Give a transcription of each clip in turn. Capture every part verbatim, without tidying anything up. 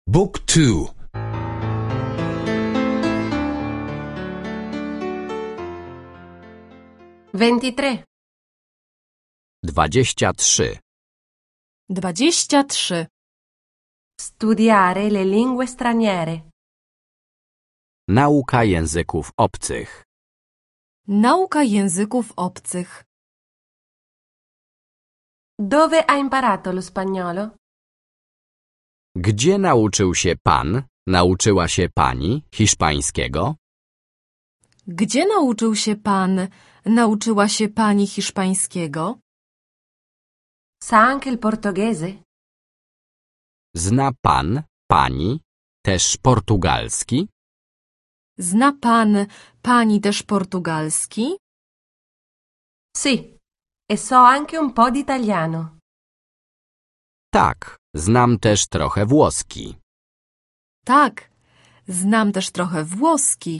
Book two. ventitré. Dwadzieścia trzy. Dwadzieścia trzy. Studiare le lingue straniere. Nauka języków obcych. Nauka języków obcych. Dove ha imparato lo spagnolo? Gdzie nauczył się pan, nauczyła się pani hiszpańskiego? Gdzie nauczył się pan, nauczyła się pani hiszpańskiego? Sa anche il portoghese? Zna pan, pani, też portugalski? Zna pan, pani też portugalski? Sì, e so anche un po' di italiano. Tak, znam też trochę włoski. Tak, znam też trochę włoski.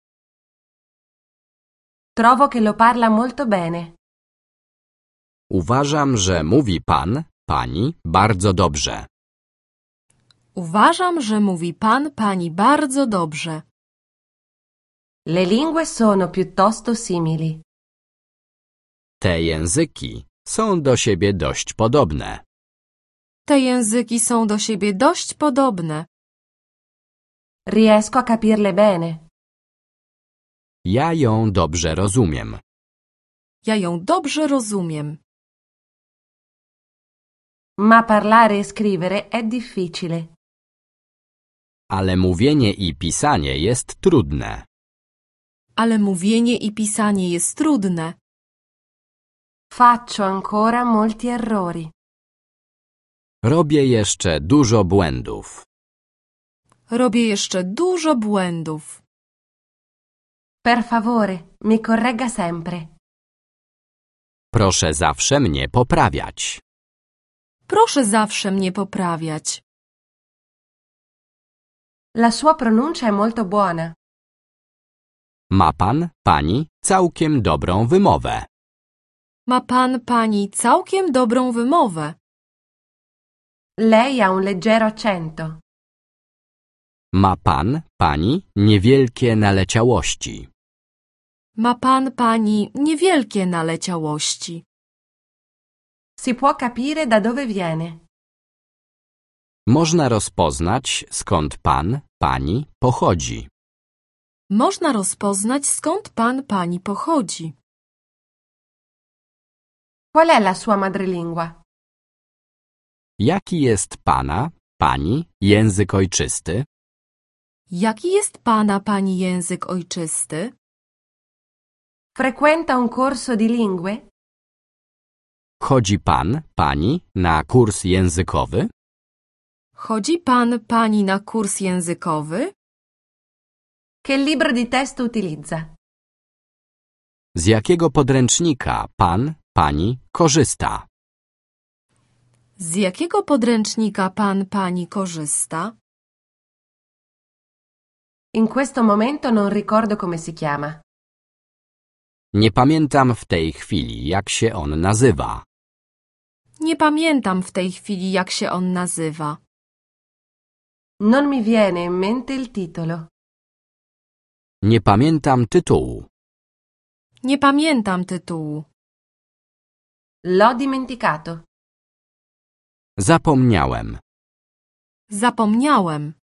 Trovo che lo parla molto bene. Uważam, że mówi pan, pani bardzo dobrze. Uważam, że mówi pan, pani bardzo dobrze. Le lingue sono piuttosto simili. Te języki są do siebie dość podobne. Te języki są do siebie dość podobne. Riesco a capirle bene. Ja ją dobrze rozumiem. Ja ją dobrze rozumiem. Ma parlare e scrivere è difficile. Ale mówienie i pisanie jest trudne. Ale mówienie i pisanie jest trudne. Faccio ancora molti errori. Robię jeszcze dużo błędów. Robię jeszcze dużo błędów. Per favore, mi corregga sempre. Proszę zawsze mnie poprawiać. Proszę zawsze mnie poprawiać. La sua pronuncia è molto buona. Ma pan, pani całkiem dobrą wymowę. Ma pan, pani całkiem dobrą wymowę. Lei ha un leggero accento. Ma pan, pani niewielkie naleciałości. Ma pan, pani niewielkie naleciałości. Si può capire da dove viene. Można rozpoznać, skąd pan, pani pochodzi. Można rozpoznać, skąd pan, pani pochodzi. Qual è la sua madrelingua? Jaki jest pana, pani język ojczysty? Jaki jest pana, pani język ojczysty? Frequenta un corso di lingue? Chodzi pan, pani na kurs językowy? Chodzi pan, pani na kurs językowy? Che libro di testo utilizza? Z jakiego podręcznika pan, pani korzysta? Z jakiego podręcznika pan, pani korzysta? In questo momento non ricordo come si chiama. Nie pamiętam w tej chwili, jak się on nazywa. Nie pamiętam w tej chwili, jak się on nazywa. Non mi viene in mente il titolo. Nie pamiętam tytułu. Nie pamiętam tytułu. L'ho dimenticato. Zapomniałem. Zapomniałem.